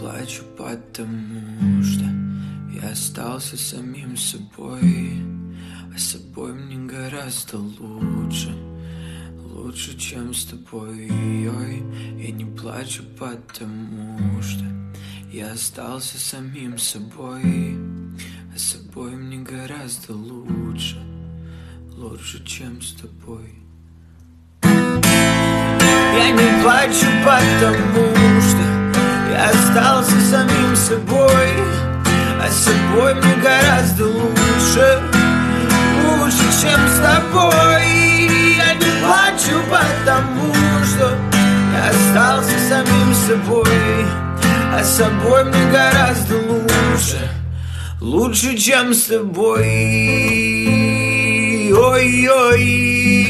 плачу, потому что я остался самим собой. А с собой мне гораздо лучше, лучше, чем с тобой. Ой, я не плачу, потому что я остался самим собой. А с собой мне гораздо лучше, лучше, чем с тобой. Я не плачу, потому что я остался самим собой. А с собой мне гораздо лучше, лучше, чем с тобой. Я не плачу, потому что я остался самим собой. А с собой мне гораздо лучше, лучше, чем с тобой. Ой-ой.